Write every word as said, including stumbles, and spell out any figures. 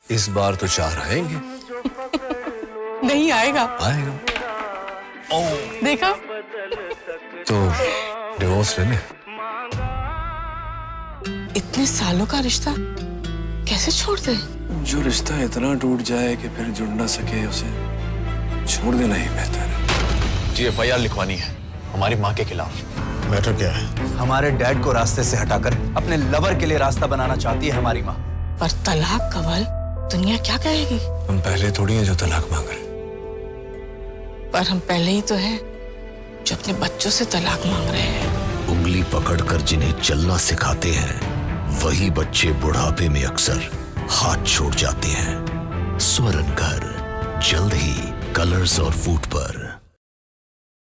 इस बार तो चार आएंगे। नहीं आएगा। आएगा। देखा? तो डिवोर्स ले ले। इतने सालों का रिश्ता कैसे छोड़ दे? जो रिश्ता इतना टूट जाए कि फिर जुड़ ना सके उसे छोड़ देना ही बेहतर है। जी एफ आई आर लिखवानी है हमारी माँ के खिलाफ। मैटर क्या है? हमारे डैड को रास्ते से हटाकर अपने लवर के लिए रास्ता बनाना चाहती है हमारी माँ। पर तलाक कवल दुनिया क्या कहेगी? हम पहले थोड़ी हैं जो तलाक मांग रहे। पर हम पहले ही तो हैं जो अपने बच्चों से तलाक मांग रहे हैं। उंगली पकड़कर जिन्हें चलना सिखाते हैं वही बच्चे बुढ़ापे में अक्सर हाथ छोड़ जाते हैं। स्वर्ण घर जल्द ही कलर्स और फूड पर।